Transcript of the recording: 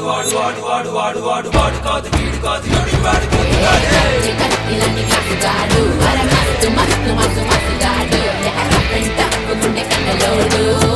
వాడు వాడు వాడు వాడు వాడు వాడు కాదు వీడు కాదు ఎవడికి వాడు కొత్తగాడే ఇలాంటి కాసుగాడు మస్తు మస్తు మస్తు మస్తు గాడు పెంట గుండె కన్నలోడు